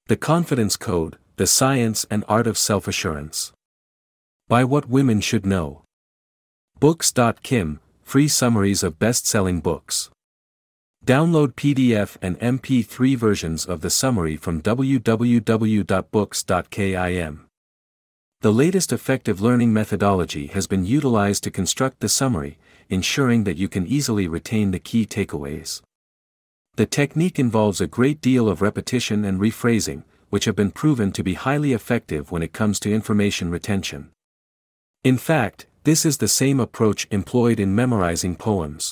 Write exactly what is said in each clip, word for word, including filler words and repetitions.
The Confidence Code, The Science and Art of Self-Assurance. By What Women Should Know. Books dot kim, free summaries of best-selling books. Download P D F and M P three versions of the summary from w w w dot books dot kim. The latest effective learning methodology has been utilized to construct the summary, ensuring that you can easily retain the key takeaways. The technique involves a great deal of repetition and rephrasing, which have been proven to be highly effective when it comes to information retention. In fact, this is the same approach employed in memorizing poems.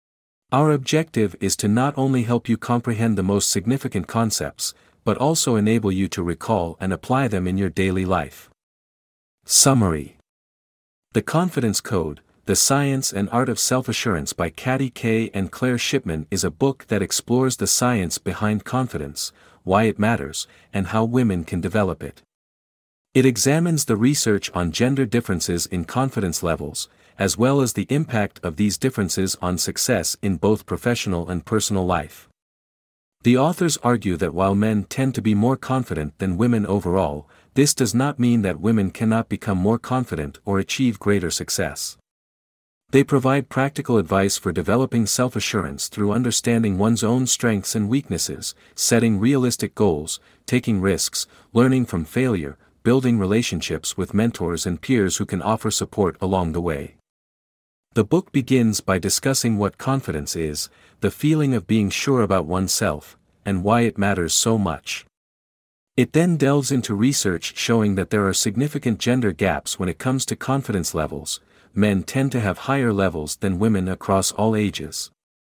Our objective is to not only help you comprehend the most significant concepts, but also enable you to recall and apply them in your daily life. Summary. The Confidence Code, The Science and Art of Self-Assurance by Katty Kay and Claire Shipman is a book that explores the science behind confidence, why it matters, and how women can develop it. It examines the research on gender differences in confidence levels, as well as the impact of these differences on success in both professional and personal life. The authors argue that while men tend to be more confident than women overall, this does not mean that women cannot become more confident or achieve greater success. They provide practical advice for developing self-assurance through understanding one's own strengths and weaknesses, setting realistic goals, taking risks, learning from failure, building relationships with mentors and peers who can offer support along the way. The book begins by discussing what confidence is, the feeling of being sure about oneself, and why it matters so much. It then delves into research showing that there are significant gender gaps when it comes to confidence levels. Men tend to have higher levels than women across all ages.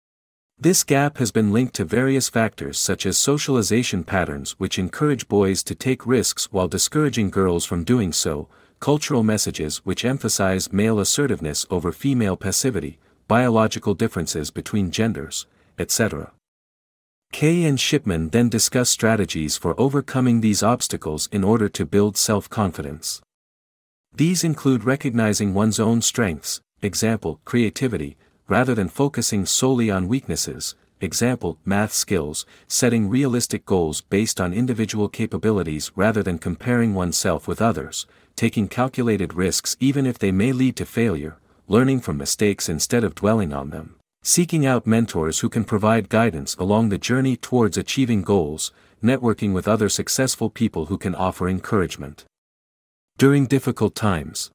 This gap has been linked to various factors such as socialization patterns which encourage boys to take risks while discouraging girls from doing so, cultural messages which emphasize male assertiveness over female passivity, biological differences between genders, et cetera. Kay and Shipman then discuss strategies for overcoming these obstacles in order to build self-confidence. These include recognizing one's own strengths, example, creativity, rather than focusing solely on weaknesses, example, math skills, setting realistic goals based on individual capabilities rather than comparing oneself with others, taking calculated risks even if they may lead to failure, learning from mistakes instead of dwelling on them, seeking out mentors who can provide guidance along the journey towards achieving goals, networking with other successful people who can offer encouragement during difficult times.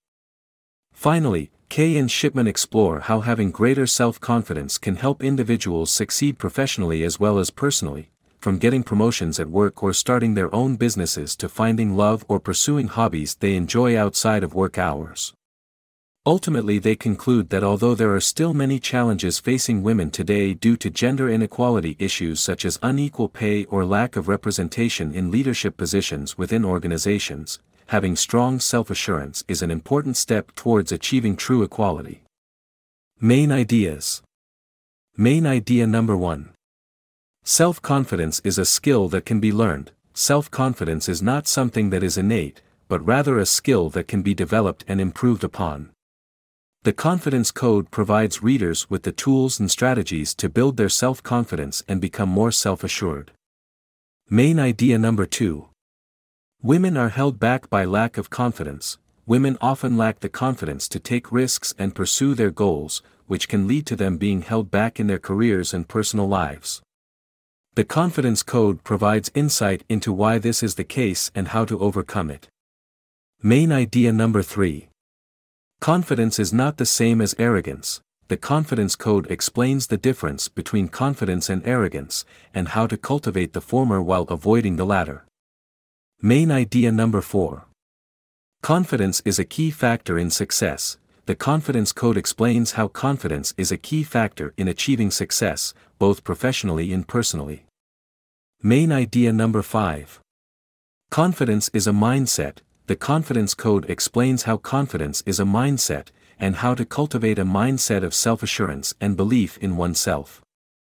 Finally, Kay and Shipman explore how having greater self-confidence can help individuals succeed professionally as well as personally, from getting promotions at work or starting their own businesses to finding love or pursuing hobbies they enjoy outside of work hours. Ultimately, they conclude that although there are still many challenges facing women today due to gender inequality issues such as unequal pay or lack of representation in leadership positions within organizations, having strong self-assurance is an important step towards achieving true equality. Main ideas. Main idea number one. Self-confidence is a skill that can be learned. Self-confidence is not something that is innate, but rather a skill that can be developed and improved upon. The Confidence Code provides readers with the tools and strategies to build their self-confidence and become more self-assured. Main idea number two. Women are held back by lack of confidence. Women often lack the confidence to take risks and pursue their goals, which can lead to them being held back in their careers and personal lives. The Confidence Code provides insight into why this is the case and how to overcome it. Main idea number three. Confidence is not the same as arrogance. The Confidence Code explains the difference between confidence and arrogance, and how to cultivate the former while avoiding the latter. Main idea number four. Confidence is a key factor in success. The Confidence Code explains how confidence is a key factor in achieving success, both professionally and personally. Main idea number five. Confidence is a mindset. The Confidence Code explains how confidence is a mindset, and how to cultivate a mindset of self-assurance and belief in oneself.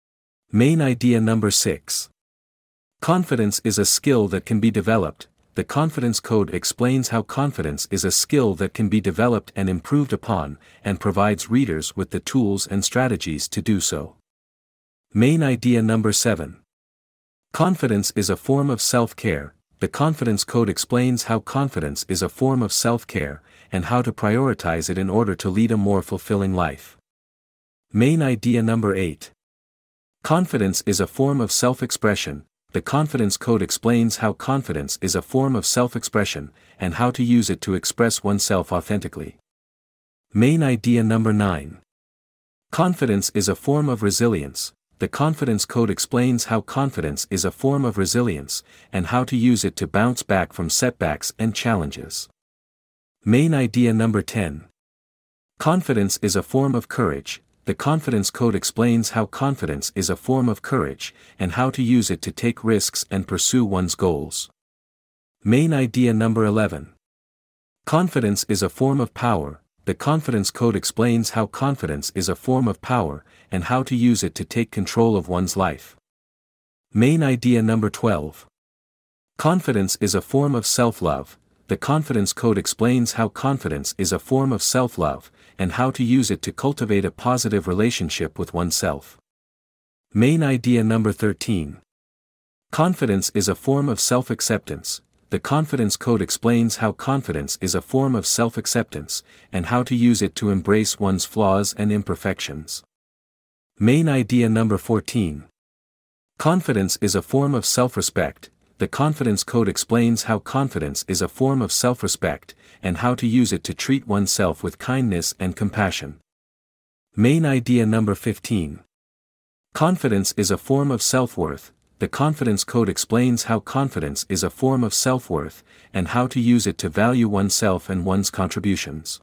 Main idea number six. Confidence is a skill that can be developed. The Confidence Code explains how confidence is a skill that can be developed and improved upon, and provides readers with the tools and strategies to do so. Main idea number seven. Confidence is a form of self-care. The Confidence Code explains how confidence is a form of self-care, and how to prioritize it in order to lead a more fulfilling life. Main idea number eight. Confidence is a form of self-expression. The Confidence Code explains how confidence is a form of self-expression, and how to use it to express oneself authentically. Main idea number nine. Confidence is a form of resilience. The Confidence Code explains how confidence is a form of resilience, and how to use it to bounce back from setbacks and challenges. Main idea number ten. Confidence is a form of courage. The Confidence Code explains how confidence is a form of courage, and how to use it to take risks and pursue one's goals. Main idea number eleven. Confidence is a form of power. The Confidence Code explains how confidence is a form of power, and how to use it to take control of one's life. Main idea number twelve. Confidence is a form of self-love. The Confidence Code explains how confidence is a form of self-love, and how to use it to cultivate a positive relationship with oneself. Main idea number thirteen. Confidence is a form of self-acceptance. The Confidence Code explains how confidence is a form of self-acceptance, and how to use it to embrace one's flaws and imperfections. Main idea number fourteen. Confidence is a form of self-respect. The Confidence Code explains how confidence is a form of self-respect, and how to use it to treat oneself with kindness and compassion. Main idea number fifteen. Confidence is a form of self-worth. The Confidence Code explains how confidence is a form of self-worth, and how to use it to value oneself and one's contributions.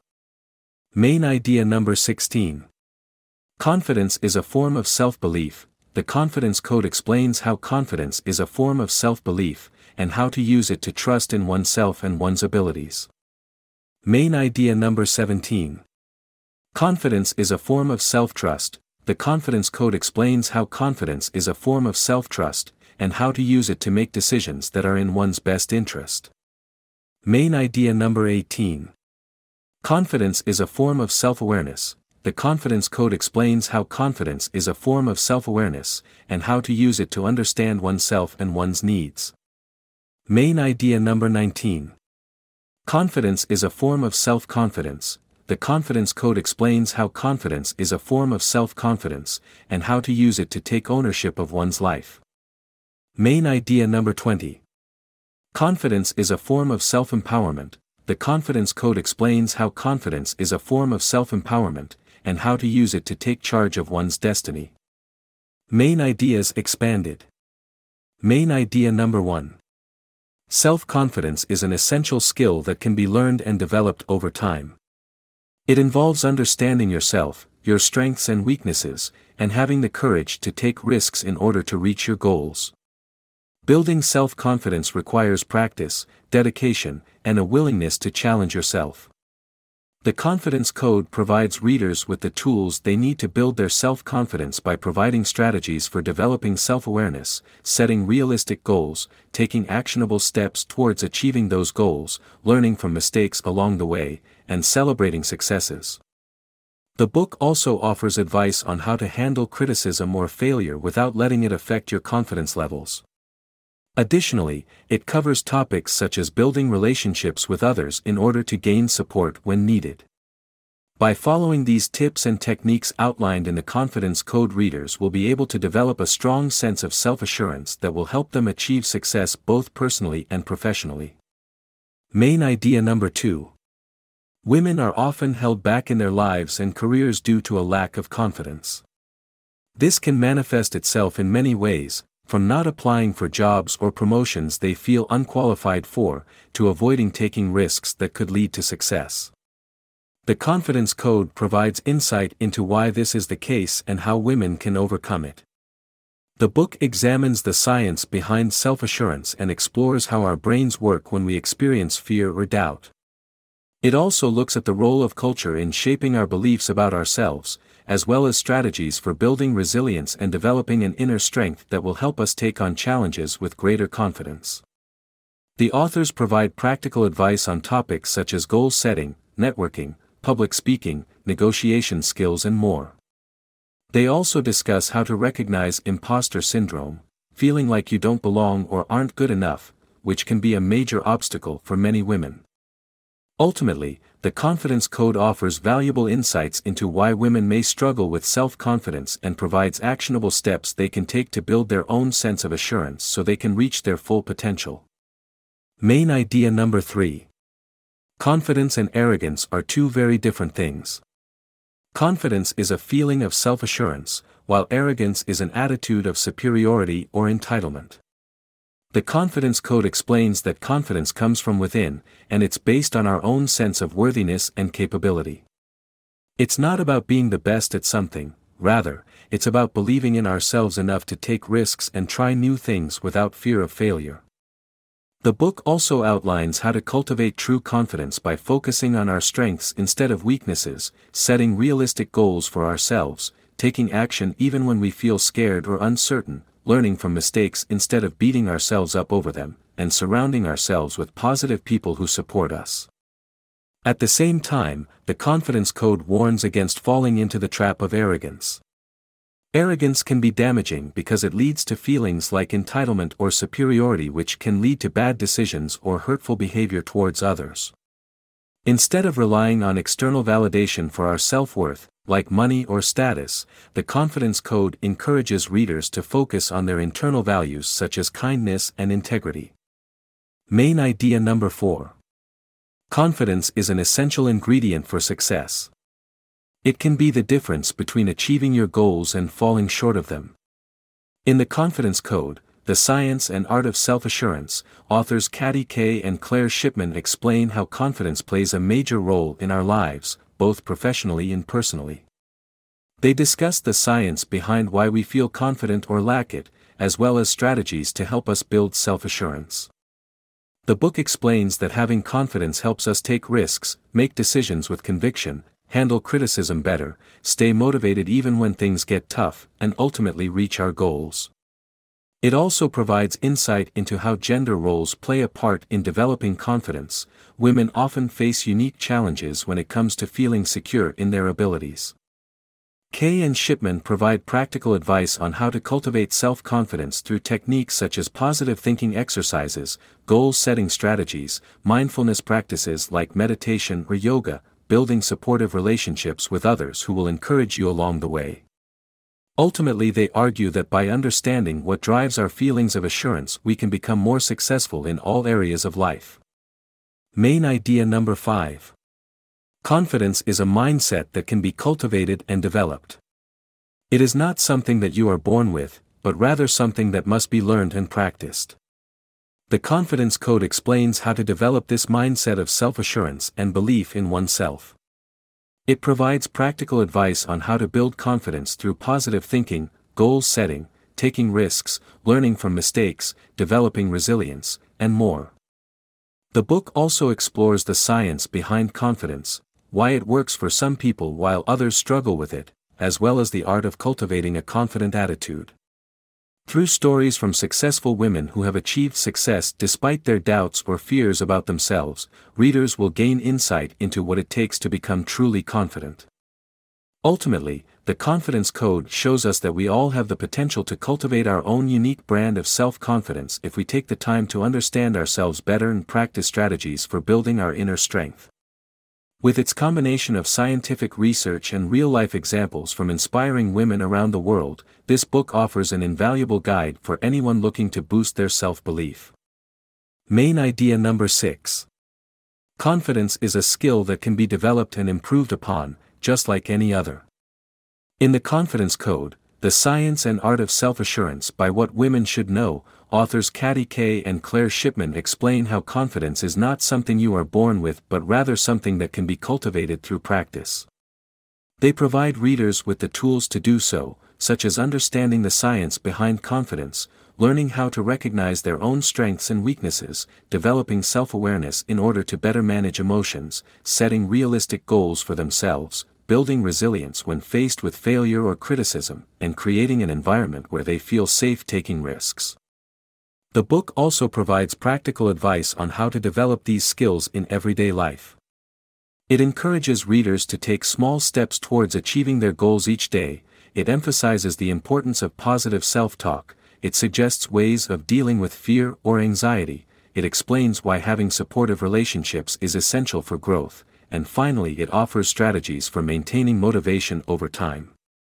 Main idea number sixteen. Confidence is a form of self-belief. The Confidence Code explains how confidence is a form of self-belief, and how to use it to trust in oneself and one's abilities. Main idea number seventeen. Confidence is a form of self-trust. The Confidence Code explains how confidence is a form of self-trust, and how to use it to make decisions that are in one's best interest. Main idea number eighteen. Confidence is a form of self-awareness. The Confidence Code explains how confidence is a form of self-awareness, and how to use it to understand oneself and one's needs. Main idea number nineteen. Confidence is a form of self-confidence. The Confidence Code explains how confidence is a form of self-confidence, and how to use it to take ownership of one's life. Main idea number twenty. Confidence is a form of self-empowerment. The Confidence Code explains how confidence is a form of self-empowerment, and how to use it to take charge of one's destiny. Main ideas expanded. Main idea number one. Self-confidence is an essential skill that can be learned and developed over time. It involves understanding yourself, your strengths and weaknesses, and having the courage to take risks in order to reach your goals. Building self-confidence requires practice, dedication, and a willingness to challenge yourself. The Confidence Code provides readers with the tools they need to build their self-confidence by providing strategies for developing self-awareness, setting realistic goals, taking actionable steps towards achieving those goals, learning from mistakes along the way, and celebrating successes. The book also offers advice on how to handle criticism or failure without letting it affect your confidence levels. Additionally, it covers topics such as building relationships with others in order to gain support when needed. By following these tips and techniques outlined in the Confidence Code, readers will be able to develop a strong sense of self-assurance that will help them achieve success both personally and professionally. Main idea number two. Women are often held back in their lives and careers due to a lack of confidence. This can manifest itself in many ways, from not applying for jobs or promotions they feel unqualified for, to avoiding taking risks that could lead to success. The Confidence Code provides insight into why this is the case and how women can overcome it. The book examines the science behind self-assurance and explores how our brains work when we experience fear or doubt. It also looks at the role of culture in shaping our beliefs about ourselves, as well as strategies for building resilience and developing an inner strength that will help us take on challenges with greater confidence. The authors provide practical advice on topics such as goal setting, networking, public speaking, negotiation skills, and more. They also discuss how to recognize imposter syndrome, feeling like you don't belong or aren't good enough, which can be a major obstacle for many women. Ultimately, the Confidence Code offers valuable insights into why women may struggle with self-confidence and provides actionable steps they can take to build their own sense of assurance so they can reach their full potential. Main idea number three. Confidence and arrogance are two very different things. Confidence is a feeling of self-assurance, while arrogance is an attitude of superiority or entitlement. The Confidence Code explains that confidence comes from within, and it's based on our own sense of worthiness and capability. It's not about being the best at something, rather, it's about believing in ourselves enough to take risks and try new things without fear of failure. The book also outlines how to cultivate true confidence by focusing on our strengths instead of weaknesses, setting realistic goals for ourselves, taking action even when we feel scared or uncertain, learning from mistakes instead of beating ourselves up over them, and surrounding ourselves with positive people who support us. At the same time, the Confidence Code warns against falling into the trap of arrogance. Arrogance can be damaging because it leads to feelings like entitlement or superiority, which can lead to bad decisions or hurtful behavior towards others. Instead of relying on external validation for our self-worth, like money or status, the Confidence Code encourages readers to focus on their internal values such as kindness and integrity. Main idea number four. Confidence is an essential ingredient for success. It can be the difference between achieving your goals and falling short of them. In the Confidence Code, The Science and Art of Self-Assurance, authors Katty Kay and Claire Shipman explain how confidence plays a major role in our lives, both professionally and personally. They discuss the science behind why we feel confident or lack it, as well as strategies to help us build self-assurance. The book explains that having confidence helps us take risks, make decisions with conviction, handle criticism better, stay motivated even when things get tough, and ultimately reach our goals. It also provides insight into how gender roles play a part in developing confidence. Women often face unique challenges when it comes to feeling secure in their abilities. Kay and Shipman provide practical advice on how to cultivate self-confidence through techniques such as positive thinking exercises, goal-setting strategies, mindfulness practices like meditation or yoga, building supportive relationships with others who will encourage you along the way. Ultimately, they argue that by understanding what drives our feelings of assurance, we can become more successful in all areas of life. Main idea number five. Confidence is a mindset that can be cultivated and developed. It is not something that you are born with, but rather something that must be learned and practiced. The Confidence Code explains how to develop this mindset of self-assurance and belief in oneself. It provides practical advice on how to build confidence through positive thinking, goal setting, taking risks, learning from mistakes, developing resilience, and more. The book also explores the science behind confidence, why it works for some people while others struggle with it, as well as the art of cultivating a confident attitude. Through stories from successful women who have achieved success despite their doubts or fears about themselves, readers will gain insight into what it takes to become truly confident. Ultimately, the Confidence Code shows us that we all have the potential to cultivate our own unique brand of self-confidence if we take the time to understand ourselves better and practice strategies for building our inner strength. With its combination of scientific research and real-life examples from inspiring women around the world, this book offers an invaluable guide for anyone looking to boost their self-belief. Main idea number six. Confidence is a skill that can be developed and improved upon, just like any other. In the Confidence Code, The Science and Art of Self-Assurance by What Women Should Know, authors Katty Kay and Claire Shipman explain how confidence is not something you are born with but rather something that can be cultivated through practice. They provide readers with the tools to do so, such as understanding the science behind confidence, learning how to recognize their own strengths and weaknesses, developing self-awareness in order to better manage emotions, setting realistic goals for themselves, building resilience when faced with failure or criticism, and creating an environment where they feel safe taking risks. The book also provides practical advice on how to develop these skills in everyday life. It encourages readers to take small steps towards achieving their goals each day. It emphasizes the importance of positive self-talk. It suggests ways of dealing with fear or anxiety, it explains why having supportive relationships is essential for growth, and finally it offers strategies for maintaining motivation over time.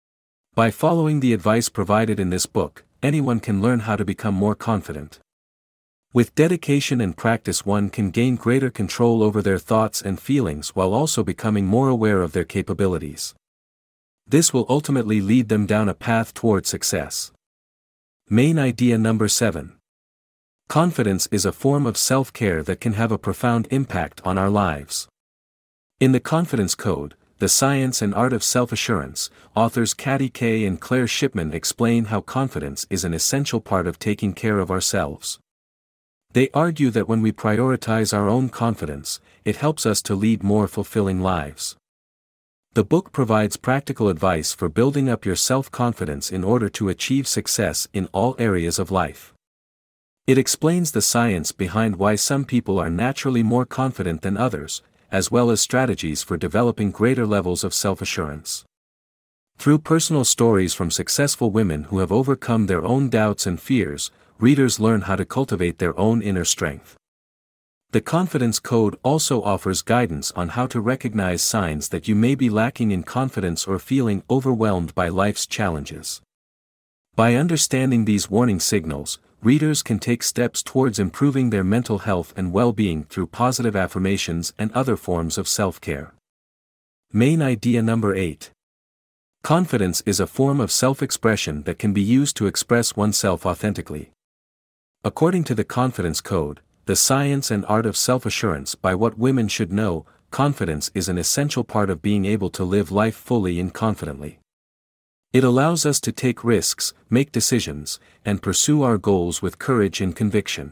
By following the advice provided in this book, anyone can learn how to become more confident. With dedication and practice, one can gain greater control over their thoughts and feelings while also becoming more aware of their capabilities. This will ultimately lead them down a path toward success. Main idea number seven. Confidence is a form of self-care that can have a profound impact on our lives. In the Confidence Code, The Science and Art of Self-Assurance, authors Katty Kay and Claire Shipman explain how confidence is an essential part of taking care of ourselves. They argue that when we prioritize our own confidence, it helps us to lead more fulfilling lives. The book provides practical advice for building up your self-confidence in order to achieve success in all areas of life. It explains the science behind why some people are naturally more confident than others, as well as strategies for developing greater levels of self-assurance. Through personal stories from successful women who have overcome their own doubts and fears, readers learn how to cultivate their own inner strength. The Confidence Code also offers guidance on how to recognize signs that you may be lacking in confidence or feeling overwhelmed by life's challenges. By understanding these warning signals, readers can take steps towards improving their mental health and well-being through positive affirmations and other forms of self-care. Main idea number eight. Confidence is a form of self-expression that can be used to express oneself authentically. According to the Confidence Code, The Science and Art of Self-Assurance by What Women Should Know, confidence is an essential part of being able to live life fully and confidently. It allows us to take risks, make decisions, and pursue our goals with courage and conviction.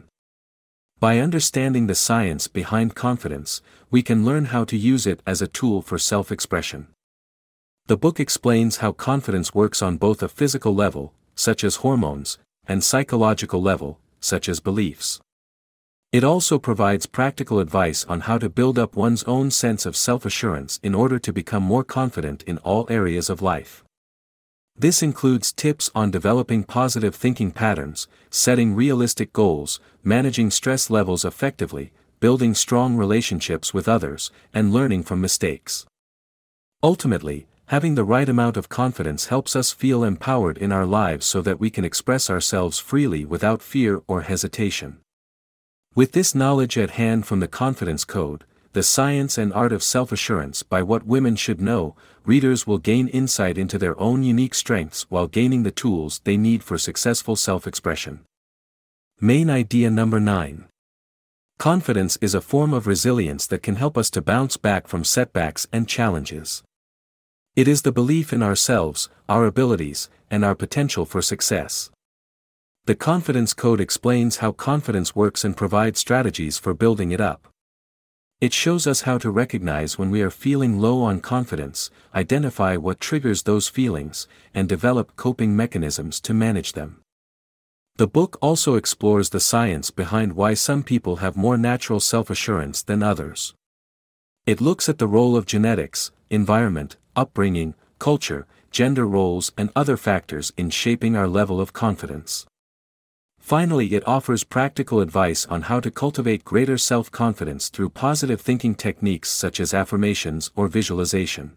By understanding the science behind confidence, we can learn how to use it as a tool for self-expression. The book explains how confidence works on both a physical level, such as hormones, and psychological level, such as beliefs. It also provides practical advice on how to build up one's own sense of self-assurance in order to become more confident in all areas of life. This includes tips on developing positive thinking patterns, setting realistic goals, managing stress levels effectively, building strong relationships with others, and learning from mistakes. Ultimately, having the right amount of confidence helps us feel empowered in our lives so that we can express ourselves freely without fear or hesitation. With this knowledge at hand from the Confidence Code, The Science and Art of Self-Assurance by What Women Should Know, readers will gain insight into their own unique strengths while gaining the tools they need for successful self-expression. Main idea number nine. Confidence is a form of resilience that can help us to bounce back from setbacks and challenges. It is the belief in ourselves, our abilities, and our potential for success. The Confidence Code explains how confidence works and provides strategies for building it up. It shows us how to recognize when we are feeling low on confidence, identify what triggers those feelings, and develop coping mechanisms to manage them. The book also explores the science behind why some people have more natural self-assurance than others. It looks at the role of genetics, environment, upbringing, culture, gender roles, and other factors in shaping our level of confidence. Finally, it offers practical advice on how to cultivate greater self-confidence through positive thinking techniques such as affirmations or visualization.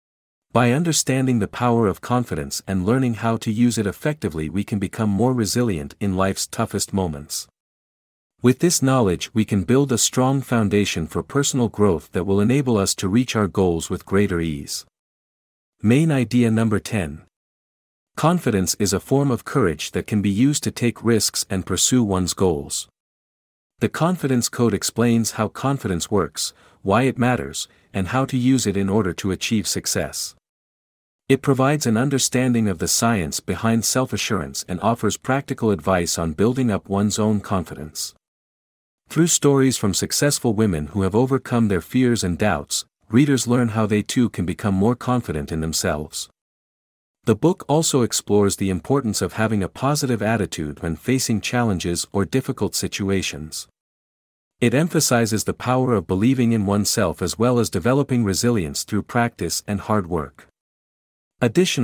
By understanding the power of confidence and learning how to use it effectively, we can become more resilient in life's toughest moments. With this knowledge, we can build a strong foundation for personal growth that will enable us to reach our goals with greater ease. Main idea number ten. Confidence is a form of courage that can be used to take risks and pursue one's goals. The Confidence Code explains how confidence works, why it matters, and how to use it in order to achieve success. It provides an understanding of the science behind self-assurance and offers practical advice on building up one's own confidence. Through stories from successful women who have overcome their fears and doubts, readers learn how they too can become more confident in themselves. The book also explores the importance of having a positive attitude when facing challenges or difficult situations. It emphasizes the power of believing in oneself as well as developing resilience through practice and hard work. Additionally,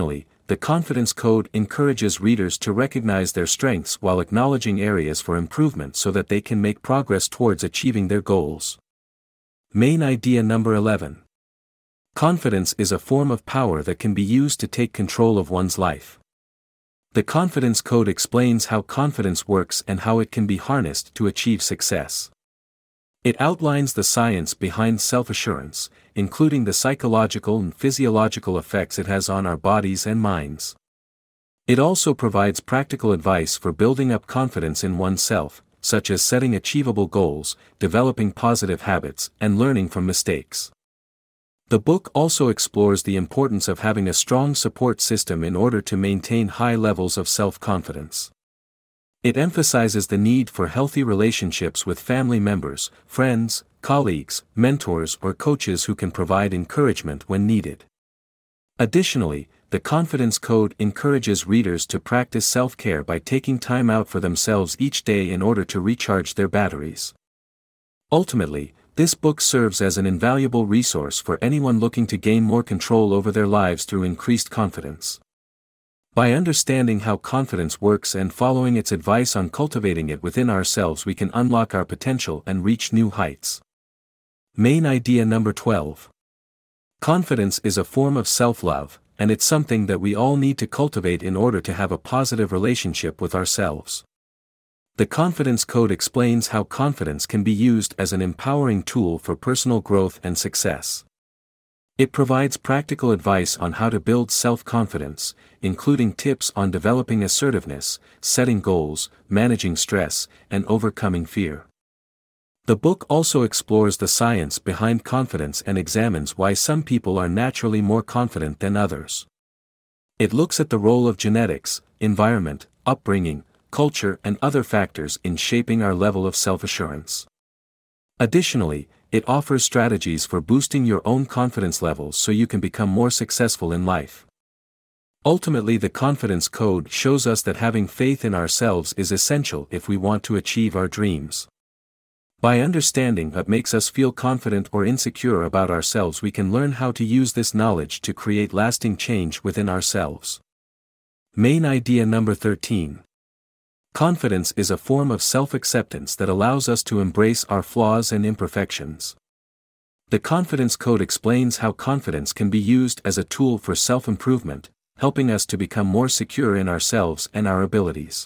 the Confidence Code encourages readers to recognize their strengths while acknowledging areas for improvement so that they can make progress towards achieving their goals. Main idea number eleven. Confidence is a form of power that can be used to take control of one's life. The Confidence Code explains how confidence works and how it can be harnessed to achieve success. It outlines the science behind self-assurance, including the psychological and physiological effects it has on our bodies and minds. It also provides practical advice for building up confidence in oneself, such as setting achievable goals, developing positive habits, and learning from mistakes. The book also explores the importance of having a strong support system in order to maintain high levels of self-confidence. It emphasizes the need for healthy relationships with family members, friends, colleagues, mentors, or coaches who can provide encouragement when needed. Additionally, the Confidence Code encourages readers to practice self-care by taking time out for themselves each day in order to recharge their batteries. Ultimately, this book serves as an invaluable resource for anyone looking to gain more control over their lives through increased confidence. By understanding how confidence works and following its advice on cultivating it within ourselves, we can unlock our potential and reach new heights. Main idea number twelve. Confidence is a form of self-love, and it's something that we all need to cultivate in order to have a positive relationship with ourselves. The Confidence Code explains how confidence can be used as an empowering tool for personal growth and success. It provides practical advice on how to build self-confidence, including tips on developing assertiveness, setting goals, managing stress, and overcoming fear. The book also explores the science behind confidence and examines why some people are naturally more confident than others. It looks at the role of genetics, environment, upbringing, culture, and other factors in shaping our level of self-assurance. Additionally, it offers strategies for boosting your own confidence levels so you can become more successful in life. Ultimately, the Confidence Code shows us that having faith in ourselves is essential if we want to achieve our dreams. By understanding what makes us feel confident or insecure about ourselves, we can learn how to use this knowledge to create lasting change within ourselves. Main idea number thirteen. Confidence is a form of self-acceptance that allows us to embrace our flaws and imperfections. The Confidence Code explains how confidence can be used as a tool for self-improvement, helping us to become more secure in ourselves and our abilities.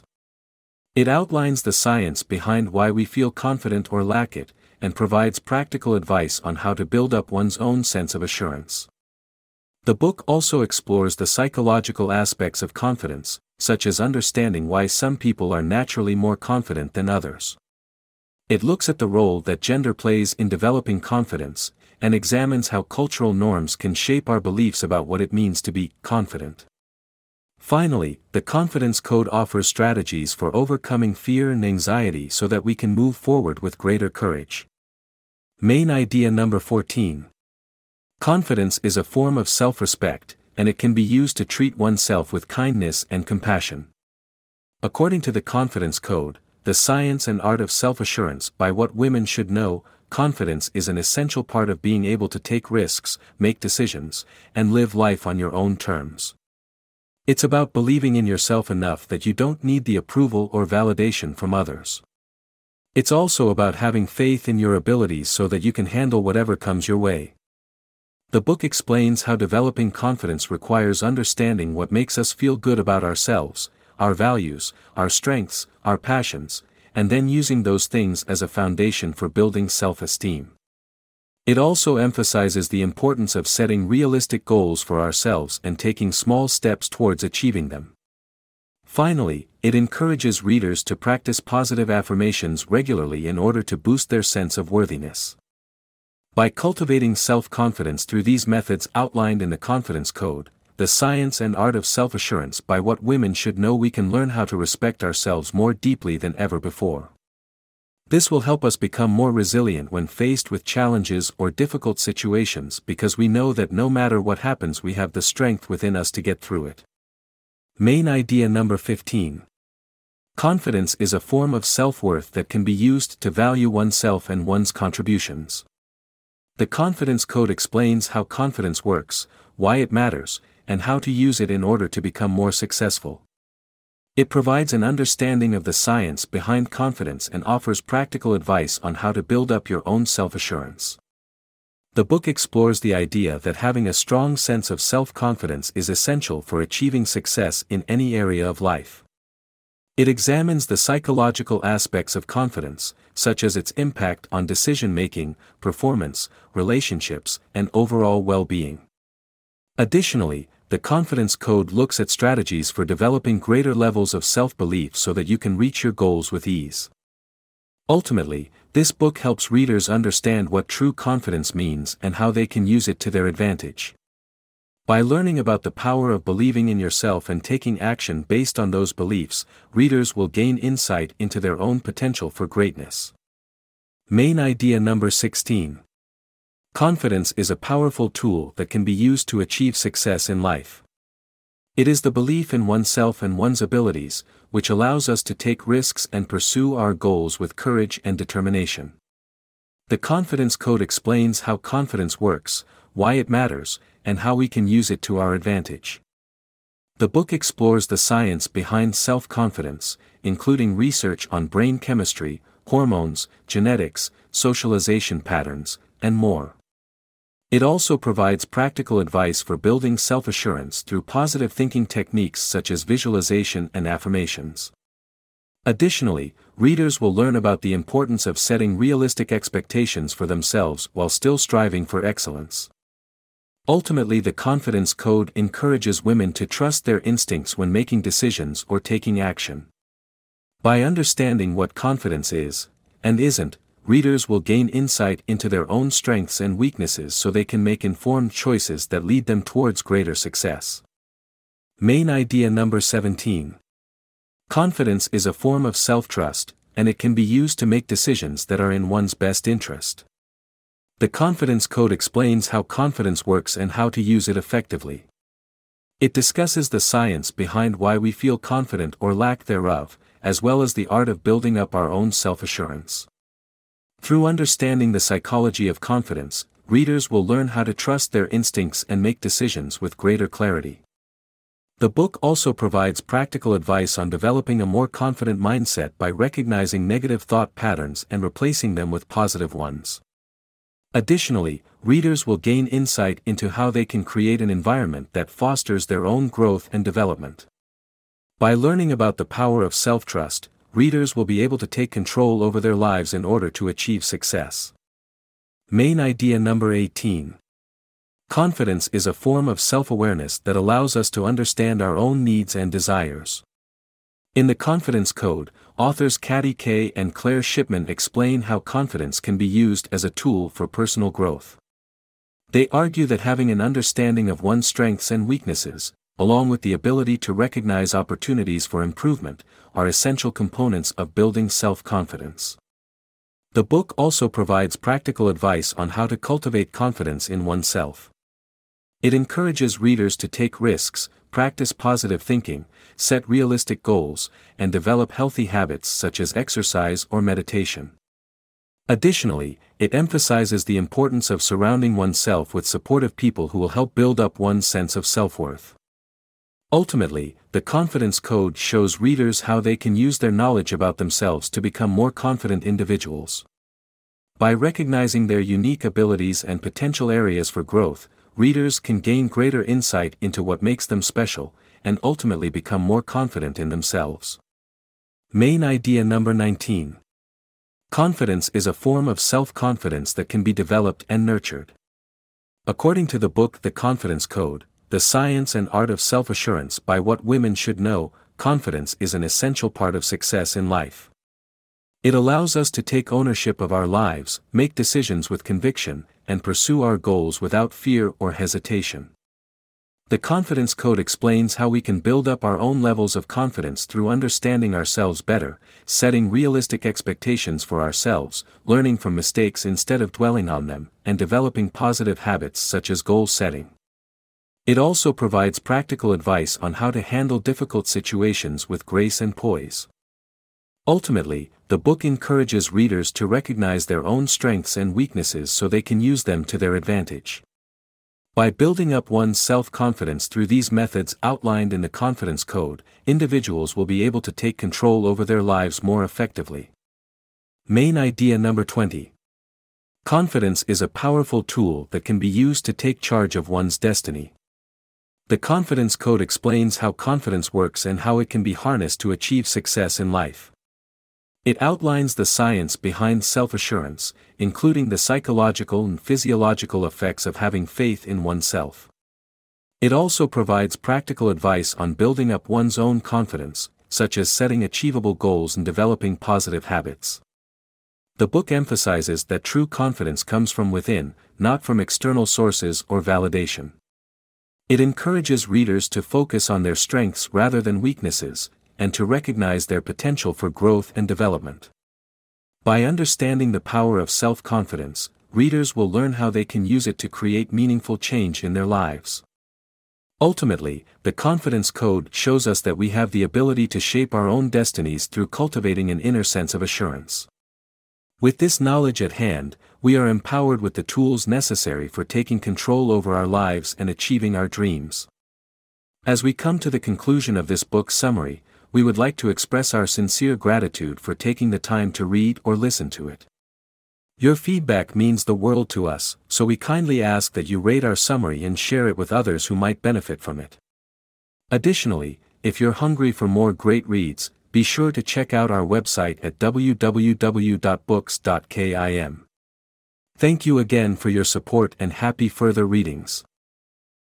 It outlines the science behind why we feel confident or lack it, and provides practical advice on how to build up one's own sense of assurance. The book also explores the psychological aspects of confidence, such as understanding why some people are naturally more confident than others. It looks at the role that gender plays in developing confidence, and examines how cultural norms can shape our beliefs about what it means to be confident. Finally, the Confidence Code offers strategies for overcoming fear and anxiety so that we can move forward with greater courage. Main idea number fourteen. Confidence is a form of self-respect, and it can be used to treat oneself with kindness and compassion. According to the Confidence Code, The Science and Art of Self-Assurance by What Women Should Know, confidence is an essential part of being able to take risks, make decisions, and live life on your own terms. It's about believing in yourself enough that you don't need the approval or validation from others. It's also about having faith in your abilities so that you can handle whatever comes your way. The book explains how developing confidence requires understanding what makes us feel good about ourselves, our values, our strengths, our passions, and then using those things as a foundation for building self-esteem. It also emphasizes the importance of setting realistic goals for ourselves and taking small steps towards achieving them. Finally, it encourages readers to practice positive affirmations regularly in order to boost their sense of worthiness. By cultivating self-confidence through these methods outlined in the Confidence Code, The Science and Art of Self-Assurance by What Women Should Know, we can learn how to respect ourselves more deeply than ever before. This will help us become more resilient when faced with challenges or difficult situations because we know that no matter what happens, we have the strength within us to get through it. Main idea number fifteen. Confidence is a form of self-worth that can be used to value oneself and one's contributions. The Confidence Code explains how confidence works, why it matters, and how to use it in order to become more successful. It provides an understanding of the science behind confidence and offers practical advice on how to build up your own self-assurance. The book explores the idea that having a strong sense of self-confidence is essential for achieving success in any area of life. It examines the psychological aspects of confidence, such as its impact on decision-making, performance, relationships, and overall well-being. Additionally, the Confidence Code looks at strategies for developing greater levels of self-belief so that you can reach your goals with ease. Ultimately, this book helps readers understand what true confidence means and how they can use it to their advantage. By learning about the power of believing in yourself and taking action based on those beliefs, readers will gain insight into their own potential for greatness. Main idea number sixteen. Confidence is a powerful tool that can be used to achieve success in life. It is the belief in oneself and one's abilities, which allows us to take risks and pursue our goals with courage and determination. The Confidence Code explains how confidence works, why it matters, and how we can use it to our advantage. The book explores the science behind self-confidence, including research on brain chemistry, hormones, genetics, socialization patterns, and more. It also provides practical advice for building self-assurance through positive thinking techniques such as visualization and affirmations. Additionally, readers will learn about the importance of setting realistic expectations for themselves while still striving for excellence. Ultimately, the Confidence Code encourages women to trust their instincts when making decisions or taking action. By understanding what confidence is, and isn't, readers will gain insight into their own strengths and weaknesses so they can make informed choices that lead them towards greater success. Main idea number seventeen. Confidence is a form of self-trust, and it can be used to make decisions that are in one's best interest. The Confidence Code explains how confidence works and how to use it effectively. It discusses the science behind why we feel confident or lack thereof, as well as the art of building up our own self-assurance. Through understanding the psychology of confidence, readers will learn how to trust their instincts and make decisions with greater clarity. The book also provides practical advice on developing a more confident mindset by recognizing negative thought patterns and replacing them with positive ones. Additionally, readers will gain insight into how they can create an environment that fosters their own growth and development. By learning about the power of self-trust, readers will be able to take control over their lives in order to achieve success. Main idea number eighteen. Confidence is a form of self-awareness that allows us to understand our own needs and desires. In the Confidence Code, authors Katty Kay and Claire Shipman explain how confidence can be used as a tool for personal growth. They argue that having an understanding of one's strengths and weaknesses, along with the ability to recognize opportunities for improvement, are essential components of building self-confidence. The book also provides practical advice on how to cultivate confidence in oneself. It encourages readers to take risks, practice positive thinking, set realistic goals, and develop healthy habits such as exercise or meditation. Additionally, it emphasizes the importance of surrounding oneself with supportive people who will help build up one's sense of self-worth. Ultimately, the Confidence Code shows readers how they can use their knowledge about themselves to become more confident individuals. By recognizing their unique abilities and potential areas for growth, readers can gain greater insight into what makes them special, and ultimately become more confident in themselves. Main idea number nineteen. Confidence is a form of self-confidence that can be developed and nurtured. According to the book The Confidence Code, The Science and Art of Self-Assurance by What Women Should Know, confidence is an essential part of success in life. It allows us to take ownership of our lives, make decisions with conviction, and pursue our goals without fear or hesitation. The Confidence Code explains how we can build up our own levels of confidence through understanding ourselves better, setting realistic expectations for ourselves, learning from mistakes instead of dwelling on them, and developing positive habits such as goal setting. It also provides practical advice on how to handle difficult situations with grace and poise. Ultimately, the book encourages readers to recognize their own strengths and weaknesses so they can use them to their advantage. By building up one's self-confidence through these methods outlined in the Confidence Code, individuals will be able to take control over their lives more effectively. Main idea number twenty. Confidence is a powerful tool that can be used to take charge of one's destiny. The Confidence Code explains how confidence works and how it can be harnessed to achieve success in life. It outlines the science behind self-assurance, including the psychological and physiological effects of having faith in oneself. It also provides practical advice on building up one's own confidence, such as setting achievable goals and developing positive habits. The book emphasizes that true confidence comes from within, not from external sources or validation. It encourages readers to focus on their strengths rather than weaknesses, and to recognize their potential for growth and development. By understanding the power of self-confidence, readers will learn how they can use it to create meaningful change in their lives. Ultimately, the Confidence Code shows us that we have the ability to shape our own destinies through cultivating an inner sense of assurance. With this knowledge at hand, we are empowered with the tools necessary for taking control over our lives and achieving our dreams. As we come to the conclusion of this book summary, we would like to express our sincere gratitude for taking the time to read or listen to it. Your feedback means the world to us, so we kindly ask that you rate our summary and share it with others who might benefit from it. Additionally, if you're hungry for more great reads, be sure to check out our website at w w w dot books dot kim. Thank you again for your support and happy further readings.